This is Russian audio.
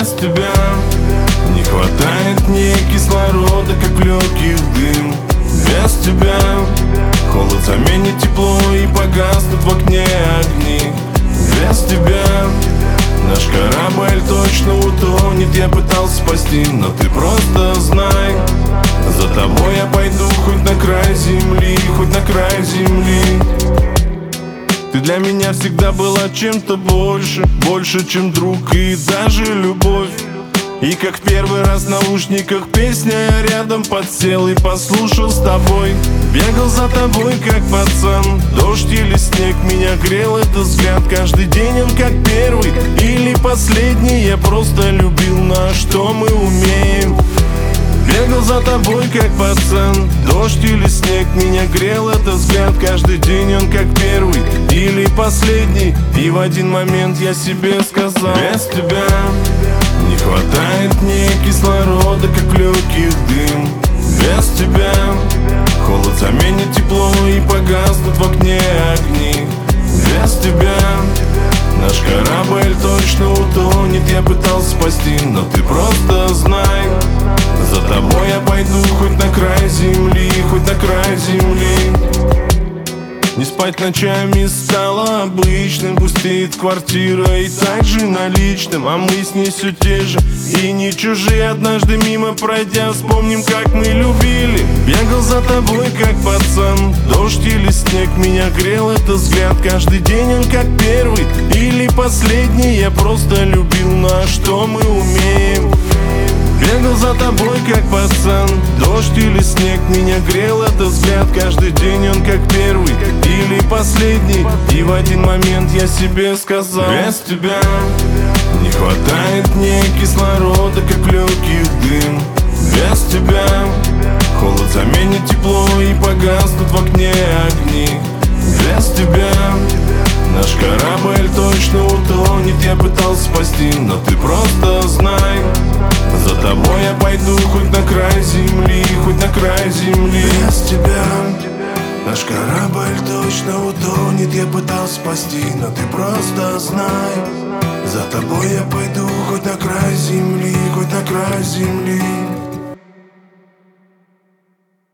Без тебя не хватает мне кислорода, как в легких дым. Без тебя холод заменит тепло и погаснут в окне огни. Без тебя наш корабль точно утонет. Я пытался спасти, но ты просто знай, за тобой я пойду хоть на край земли, хоть на край земли. Ты для меня всегда была чем-то больше, больше, чем друг и даже любовь. И как в первый раз в наушниках песня, я рядом подсел и послушал с тобой. Бегал за тобой, как пацан. Дождь или снег меня грел, этот взгляд. Каждый день он как первый или последний. Я просто любил, на что мы умеем. Бегал за тобой, как пацан. Дождь или снег меня грел, этот взгляд. Каждый день он как первый или последний. И в один момент я себе сказал: без тебя не хватает мне кислорода, как в легких дым. Без тебя холод заменит тепло и погаснут в окне огни. Без тебя наш корабль точно утонет. Я пытался спасти, но ты просто знай, за тобой я пойду хоть на край земли, хоть на край земли. Не спать ночами стало обычным. Пустеет квартира и так же наличным. А мы с ней все те же и не чужие. Однажды мимо пройдя, вспомним, как мы любили. Бегал за тобой, как пацан. Дождь или снег меня грел, этот взгляд. Каждый день он как первый или последний. Я просто любил, на что мы умеем. Бегал за тобой, как пацан. Дождь или снег меня грел, этот взгляд. Каждый день он как первый или последний. И в один момент я себе сказал: без тебя не хватает мне кислорода, как в легких дым. Без тебя холод заменит тепло и погаснут в окне огни. Без тебя наш корабль точно утонет. Я пытался спасти, но ты просто знай, за тобой я пойду хоть на край земли, хоть на край земли. Без тебя наш корабль точно утонет. Я пытался спасти, но ты просто знай, за тобой я пойду хоть на край земли, хоть на край земли.